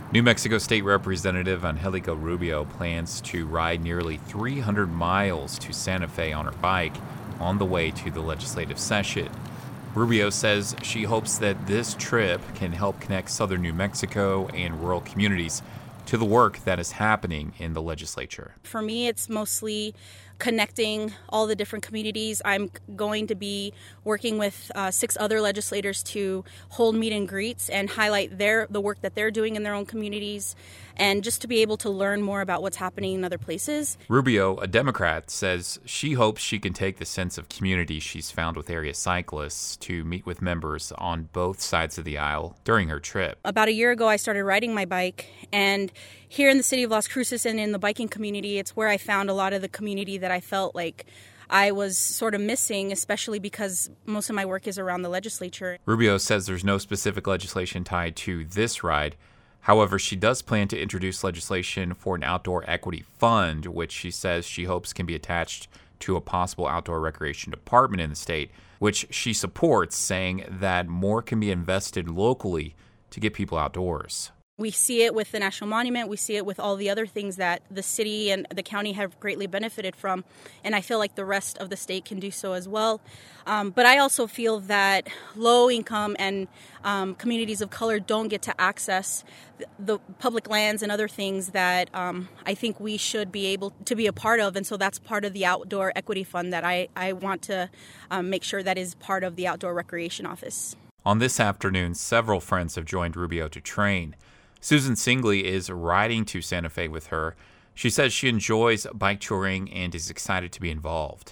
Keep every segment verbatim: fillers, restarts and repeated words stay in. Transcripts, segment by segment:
New Mexico State Representative Angelica Rubio plans to ride nearly three hundred miles to Santa Fe on her bike on the way to the legislative session. Rubio says she hopes that this trip can help connect southern New Mexico and rural communities to the work that is happening in the legislature. For me, it's mostly connecting all the different communities. I'm going to be working with uh, six other legislators to hold meet and greets and highlight their the work that they're doing in their own communities, and just to be able to learn more about what's happening in other places. Rubio, a Democrat, says she hopes she can take the sense of community she's found with area cyclists to meet with members on both sides of the aisle during her trip. About a year ago, I started riding my bike, and here in the city of Las Cruces and in the biking community, it's where I found a lot of the community that I felt like I was sort of missing, especially because most of my work is around the legislature. Rubio says there's no specific legislation tied to this ride. However, she does plan to introduce legislation for an outdoor equity fund, which she says she hopes can be attached to a possible outdoor recreation department in the state, which she supports, saying that more can be invested locally to get people outdoors. We see it with the National Monument. We see it with all the other things that the city and the county have greatly benefited from. And I feel like the rest of the state can do so as well. Um, but I also feel that low income and um, communities of color don't get to access the, the public lands and other things that um, I think we should be able to be a part of. And so that's part of the Outdoor Equity Fund that I, I want to um, make sure that is part of the Outdoor Recreation Office. On this afternoon, several friends have joined Rubio to train. Susan Singley is riding to Santa Fe with her. She says she enjoys bike touring and is excited to be involved.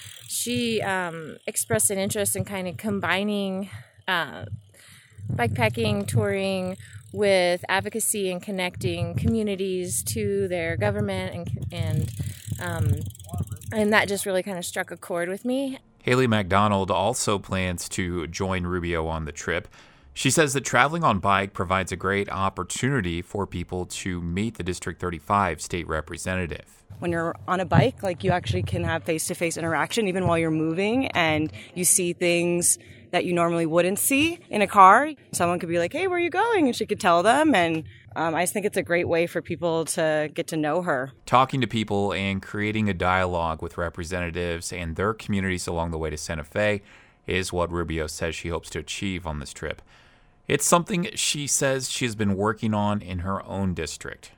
She um, expressed an interest in kind of combining uh, bikepacking, touring with advocacy and connecting communities to their government, and and um, and that just really kind of struck a chord with me. Haley McDonald also plans to join Rubio on the trip. She says that traveling on bike provides a great opportunity for people to meet the District thirty-five state representative. When you're on a bike, like, you actually can have face-to-face interaction even while you're moving, and you see things that you normally wouldn't see in a car. Someone could be like, hey, where are you going? And she could tell them, and um, I just think it's a great way for people to get to know her. Talking to people and creating a dialogue with representatives and their communities along the way to Santa Fe is what Rubio says she hopes to achieve on this trip. It's something she says she has been working on in her own district.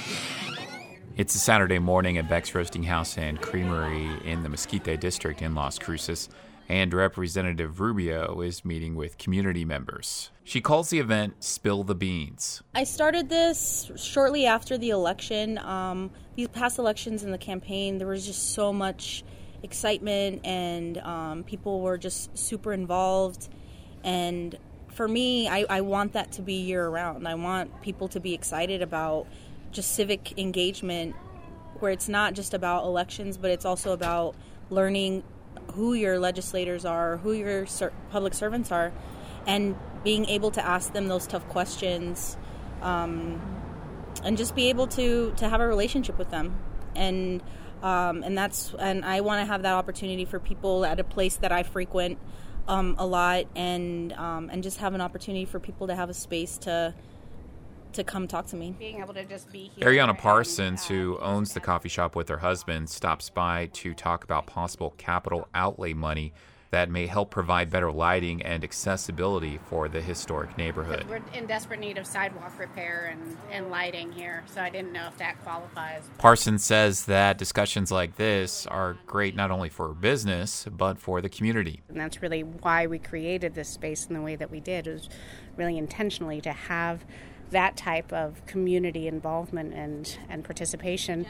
It's a Saturday morning at Beck's Roasting House and Creamery in the Mesquite District in Las Cruces, and Representative Rubio is meeting with community members. She calls the event Spill the Beans. I started this shortly after the election. Um, these past elections in the campaign, there was just so much excitement, and um, people were just super involved. And for me, I, I want that to be year-round. I want people to be excited about just civic engagement, where it's not just about elections, but it's also about learning who your legislators are, who your ser- public servants are, and being able to ask them those tough questions, um, and just be able to, to have a relationship with them. And um, and that's and I want to have that opportunity for people at a place that I frequent Um, a lot, and um, and just have an opportunity for people to have a space to to come talk to me. Being able to just be here. Ariana Parsons, who owns the coffee shop with her husband, stops by to talk about possible capital outlay money that may help provide better lighting and accessibility for the historic neighborhood. We're in desperate need of sidewalk repair and, and lighting here, so I didn't know if that qualifies. Parsons says that discussions like this are great not only for business, but for the community. And that's really why we created this space in the way that we did. It was really intentionally to have that type of community involvement and, and participation.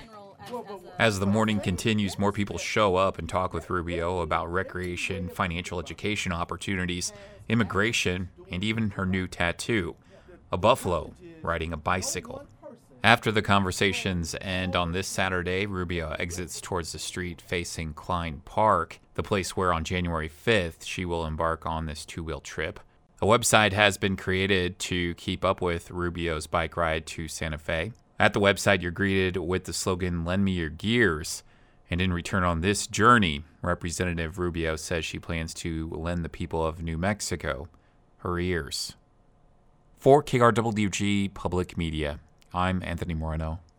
As the morning continues, more people show up and talk with Rubio about recreation, financial education opportunities, immigration, and even her new tattoo, a buffalo riding a bicycle. After the conversations end on this Saturday, Rubio exits towards the street facing Klein Park, the place where on January fifth she will embark on this two-wheel trip. A website has been created to keep up with Rubio's bike ride to Santa Fe. At the website, you're greeted with the slogan, "Lend me your gears." And in return on this journey, Representative Rubio says she plans to lend the people of New Mexico her ears. For K R W G Public Media, I'm Anthony Moreno.